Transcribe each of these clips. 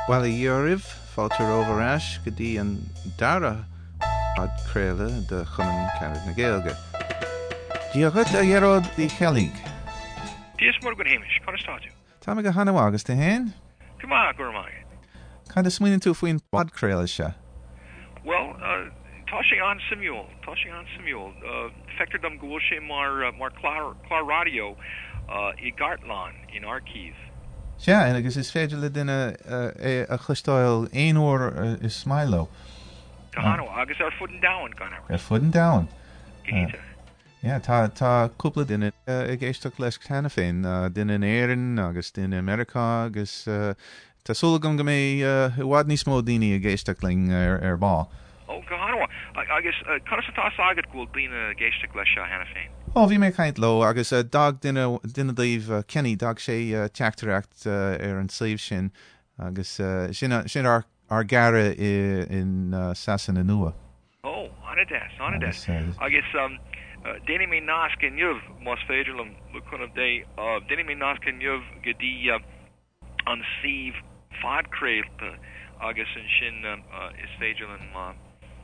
Well a Euriv, Falter Overash, Gadi and Dara Ad Crela, the Chuman Carrot Nagelga. Diagat a Yerod the Helig. Dies morgen Hamish, Constatu. Tamiga Hanawagas to Hen? Come on, Gurmai. Kind of swinging to Fwin Pod Crela. Well, Toshing on Samuel, Factor dum Gulshe Mar Clar Radio, Igartlan in Archiv. Yeah, and I guess it's federal in a Christoil ein or is Smilo. Kahano, Agus are footing down, Gunnar. They're footing down. Yeah, ta couple din it geistok les Canafin, din in Erin, Agus din America, Agus ta sulgum game wadni smodini geistokling ball. Oh, Kahano, I guess Constata Sagat will be in a geistok les Hanafin. Oh, vi me kind low, Agus dog dinner leave Kenny dog she chakteract an sleeve shin, Agus shin our gara in Sassananua. Oh, on a desk. I guess Denny me naskin yuv mos federalum lukun of day Denny me naskin yuv gedi on sieve fad crate Agus and shin is federalum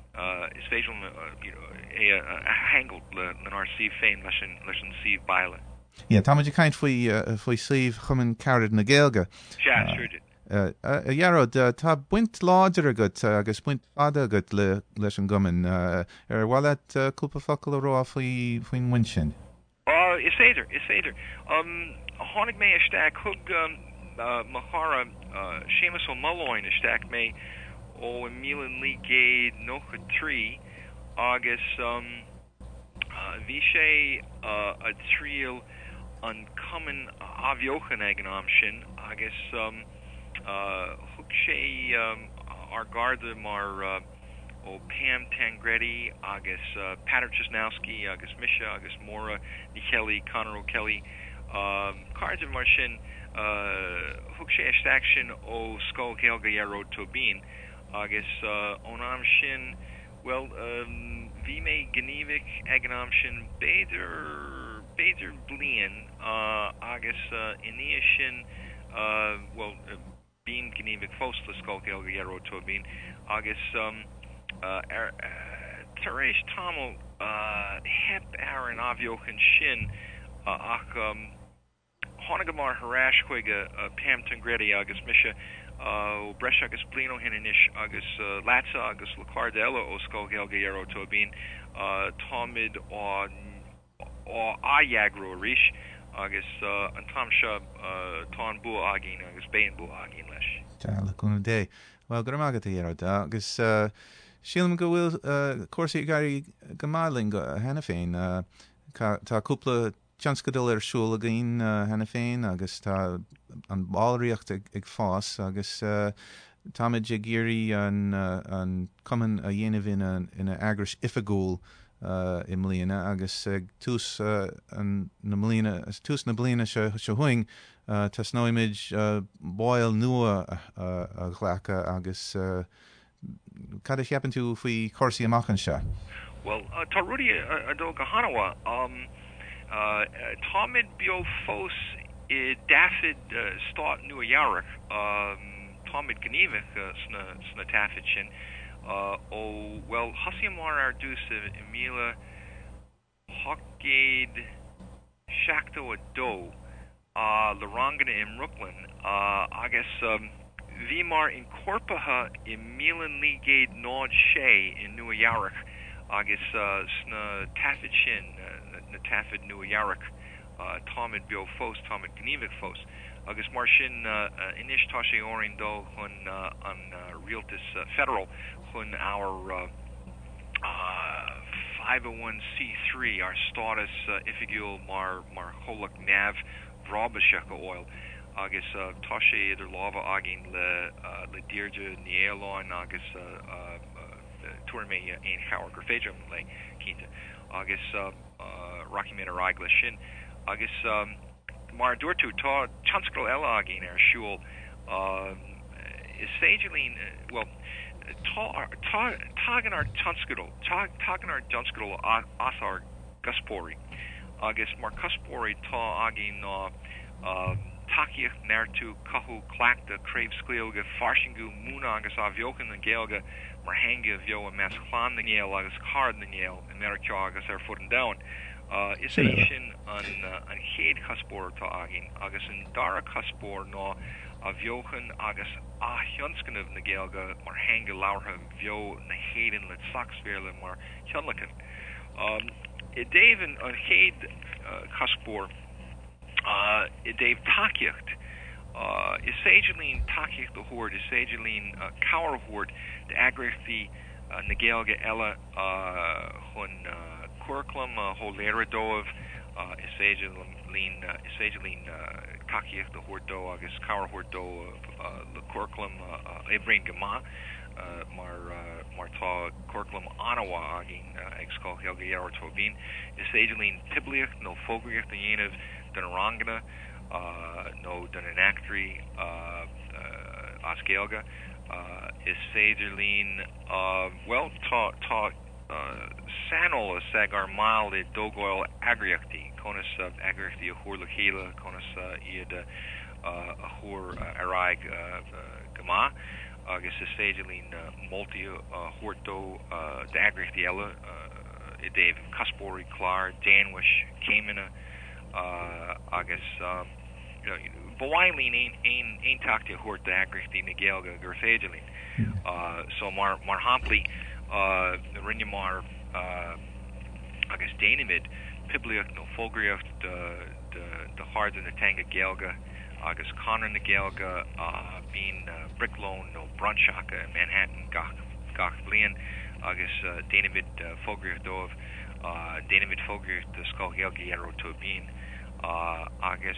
a hangled in our sieve fame lesson sieve baile. Yeah, Thomas you kind for sieve chumen carrot na gelga. Yeah, sure did. Yarod, ta buint larger a gut, agus buint fada gut leis an gummin, wallet culpa focal ro fwyn winshin. Is either. Honig me a stack hug Mahara Seamus O'Mulloyne a stack me o Milan League Nocha 3 August Vishay a trial uncommon aviochen egnomshin August Hukshay Argarda Mar Pam Tangretti, Agus Patter Chesnowski, Agus Misha, Agus Mora, Kelly, Connor O'Kelly, Cards of Marshin, Hukshay Action, O Skull Helga Yarrow Tobin, Agus Onam Shin, well, Vime Genevik, Aganam Shin, Bader Blien, Agus Ineashin, well, Beam Genevik Fosla Skull Helga Yarrow Tobin, Agus Teresh Tomo Hep Aaron Aviochen Shin Ach Honagamar Harashquiga Pam Tangretti Agus Misha Bresh Agus Blino Hininish Agus Latza Agus Lacardella O Skull Helga Yarrow Tobin Tomid or Ayagro Rish Agus Antamsha Ton Bu Agin Agus Bain Bu Agin Lesh. Talakuna day. Well, Gramagata Yarrow Agus Shilm go will Corsi Gary Gamaling Hanafane ta couple chanskadil shul again Hanafane Agus ta an ballriacht ag fas Agus Tamid Jagiri an common a yenev in a agrish ifagul Imlina Agus tus an Namlina tus Nablina shahuing tas no image boil nua glaka Agus Kada happen to if we Corsi Amachansha? Well, Tarudi Adoga Hanawa, Tomid Biofos Daffid Stott New Yarrick, Tomid Genevik Snataffichin, well, Hasiamar Ardus Emila Hockade Shakto Ado, Larangana in Brooklyn, I guess. Vimar Incorpaha in Milan Ligade Nod Shay in New Yarrick, August Sna Tafid Shin, Natafid New Yarrick, Tomid Bio Fos, Tomid Genevik Fos, August Marshin Inish Tashe Orindo, Hun on Realtis Federal, Hun our 501c3, our status Ifigul Mar Holak Nav, Brabasheka oil. Agus Tashe der lava agin le Dirja Nielon Agus Tourme ein Howard Grafejum le Quinta Agus Rocky Meta Rigla Shin Agus Mar Dortu Ta Chanskro Ella agin shul is Sageline well Tagan our Chanskro Asar Guspori Agus Mar Cuspori Ta agin takiach nertu kahu clakta crave squealga farshingu muna agus aviokan na gelga marhanga vio a mas clan the nail agus card the nail and mercha agus foot and down. Is Asian on head cuspor to agin agus in dara cuspor no aviokan agus hyunskan of nagelga marhanga laurha vio na head let socks verle mar hyunlakan. Dave and on head cuspor Dave takiacht is sageline takiacht the horde is sageline cower horde the agrify nagelga ella hun curriculum holera dov is sageline takiacht the horde do agus cower horde do the curriculum ebring gama mar tá curriculum anawa agin excol helga yar tobin is sageline tibliacht no fogriacht the yenav Dunarangana, no Dunanactri, Oskelga, is Sagerline, well, ta Sanol, Sagar Mal, the Dogoil Agriacti, Conus Agriacti, Ahur Lakila, Conus Iad Ahur Arag Gama, Agus is Sagerline Multi Horto, the Agriacti Ella, Dave Cuspori, Clar, Danwish, Kamina, agus Bawaileen ain't takti hort the agrifti nagelga gerfagelin. So mar hampli rinyamar agus danimid pibliach no folgriach the hard in the tanga gelga agus Connor nagelga being brickloan no brunchaka in Manhattan gach blian agus danimid folgriach dov Danimid Fogriach the skull gelga yero to bean agus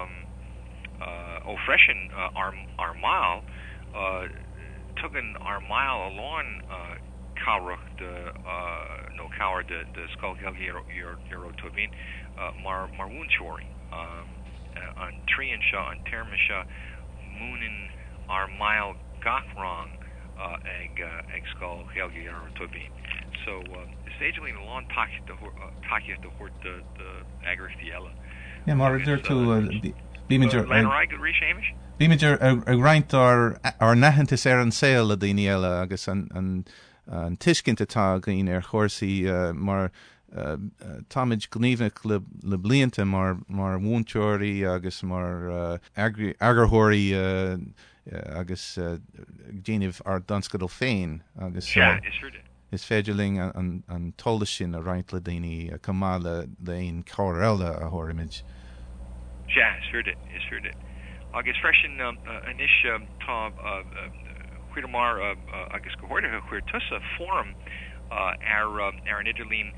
freshen our mile took an our mile along Kaurach the no cower the skull gelga yero to bean mar wunchori on Trianshaw and Termisha moonin our mile gachrong egg skull gelga yero to bean. So sagely a long takiach the hort the agrifti ella. Yeah, mar there to Beamiger Beamiger a grind or nahantis an sale a dini ella agus an tishkin tag in chorsi mar Tomage Gleevnik le blianta mar wunchori agus mar agarhori agus geniv ar danskadal fein agus is fedeling an toldashin a right ladini kamala lein kawarella a horimage. Ja, is heard it. Agus freshen anish ta huidamar agus gehorda huirtusa forum ar niderlin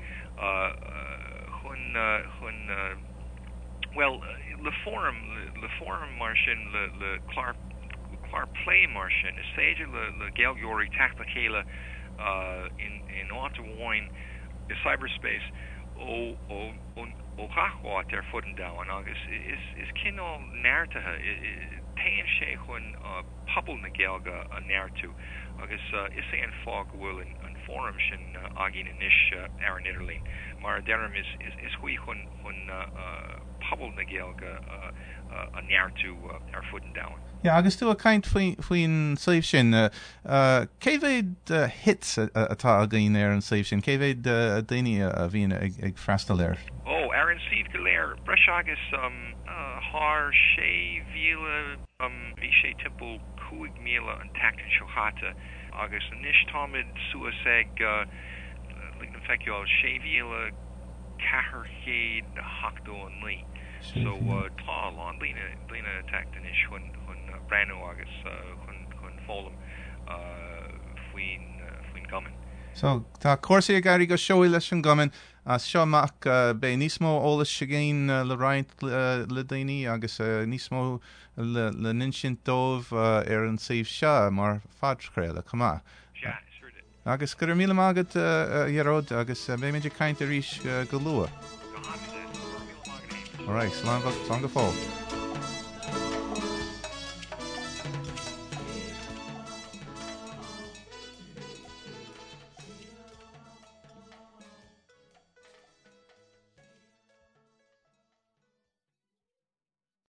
well le forum martian le clar play martian is sage le galgori tacticala in Ottawa the cyberspace o hachwa ter footen down August is kinol nartaha tayin she when pubble na gelga a nartu August is an fog will in forum shin agin inish Aaron Italy mar derum is hui when pubble na gelga a nartu ar footen down. Yeah, agus tú a kaint faoin saibh sin céhhéad hits atá a gin ar an saibh sin céhhéad daine a bhíon ag freistal air. Aaron Steve Galair breis agus haar sé víle bhí sé timppel 2 míle an tactin seochata agus an níos támid suaseg lína feiceáil sé víle 400 hachtó an lí. So tá an lína tactin is chun brano agus chun fólam faoin gomin. So tá cuasaí a gairí go seoí leis an gomin as seoach bé níosmó ólas sigéin le roiint le daoine agus níosmó le ninsin dómh ar an saobh seo mar fadcréile cumá. Agus gur míle mágad dhearód agus bé méidir caint a ríis go lua. All right, slán go fáil.